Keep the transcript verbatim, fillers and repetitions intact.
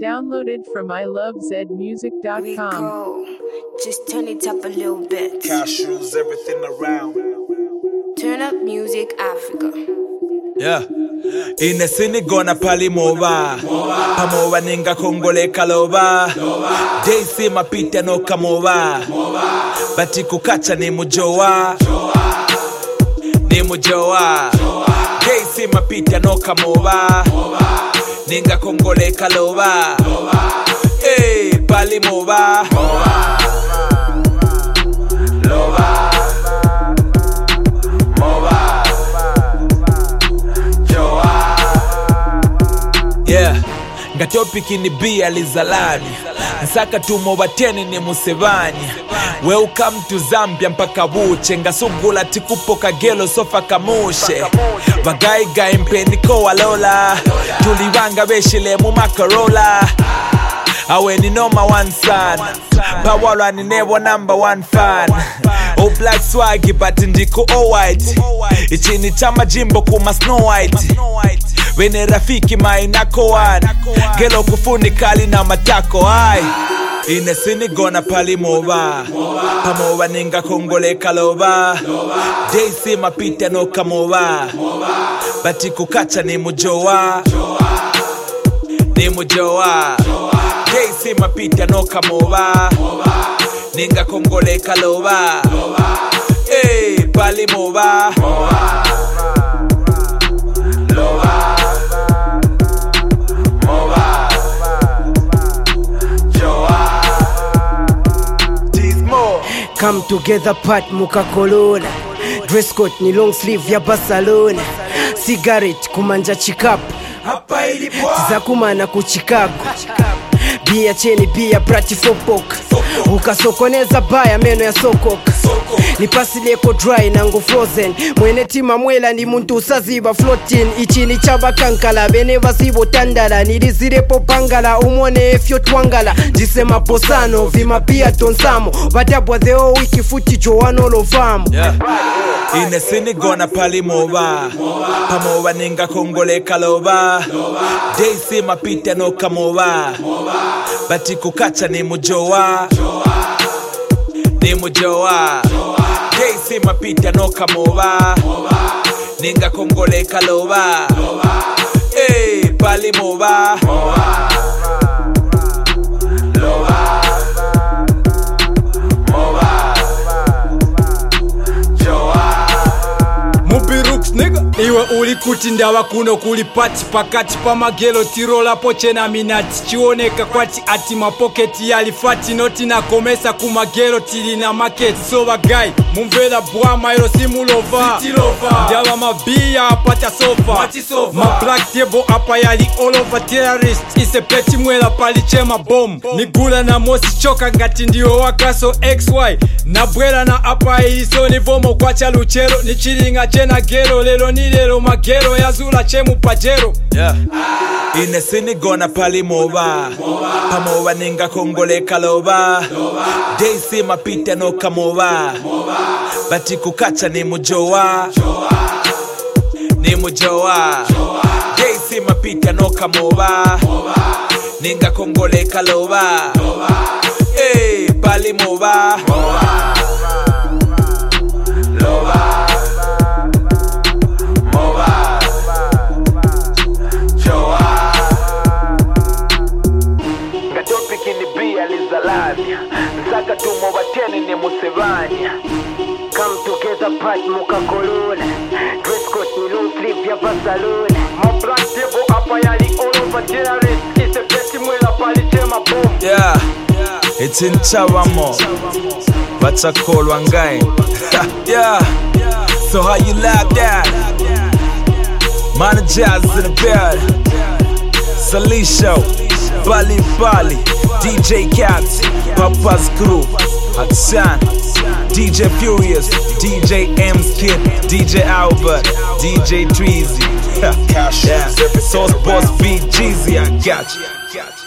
Downloaded from I love zed music dot com. Rico, just turn it up a little bit. Cashews, everything around. Turn up music, Africa. Yeah. Inesini gona pali mova Pamova ninga kongole kaloba Daisy mapita no kamova Bati kukacha ni mujoa Ni mujoa Daisy mapita no kamova Ninga kongole kaloba Hey, pali mova Loba Yeah, ngatopiki ni bia lizalani Nsaka tumo bateni ni musevani Welcome to Zambia mpaka buche Ngasugula tikupo kagelo sofa kamushe Bagai gai mpeniko walola Tuliwanga beshile mu makarola Awe ni noma one son Bawalwa ni never number one fan Oh black swaggy but ndiko all white Ichini chama jimbo kuma Snow White Wene rafiki mainako wan Gelo kufuni kali na matako ai Inesini gona pali mova Pamova ninga kongole kaloba Daisy mapita no kamova Bati kukacha ni mujoa Ni mujoa Daisy mapita no kamova Ninga kongole kaloba Hey, pali mova Loba Come together part muka kolona Dress code ni long sleeve ya Barcelona Cigarette kumanja chikapu Tizakumana ku Chicago Bia cheni bia brati fopoka Ukasokoneza baya meno ya sokoka Nipasileko dry nango frozen Mwene tima mwela ni muntu usaziba floating Ichini chaba kankala bene vasibo tandala Nilizirepo pangala umone efyo twangala Jisema posano vima pia tonsamo Batabwa dheo wiki futi joano lovamo yeah. Inesini gona pali mova Pamova ninga kongole kaloba Daisy mapita no kamova Bati kukacha ni mujoa Ni mujoa Daisy mapita no kamova Ninga kongole kaloba Hey, pali mova Loba Nigga. Iwe uli kutindawa kuno kuli pati pakati pa magelo tirola poche na minati chioneka kwati ati mapoketi yalifati noti na komesa kumagelo tili na market so bagai mumvela bwa mairo simulova ndawa mabia apata sofa ma black table apa yali all over terrorist ise peti mwela palichema bomb nigula na mosi choka ngati ndio wakaso X Y na bwela na apa iliso nivomo kwa cha luchero ni chilinga chena gero lelo ni lelo magero yazula chemu pajero yeah. Inesini gona pali mova Pamova ninga kongole kaloba Daisy mapita no kamova Bati kukacha ni mujoa Ni mujoa Daisy mapita no kamova Ninga kongole kaloba Hey, pali mova Loba Nsaka tumo bateni ni musevani Come together part muka kolona Dress code ni long sleeve ya Barcelona Ma black table apa yali all over terrorist Ise peti mwela palichema bomb Yeah, it's in Chavamo Bachakolwa ngai Yeah, so how you like that? Managers in the bed Salisho, Bali Bali D J Cats, Papa's Crew, Hatsan, D J Furious, D J M's Kid, D J Albert, D J Treasy, yeah, Sauce Boss B Jeezy, I got you.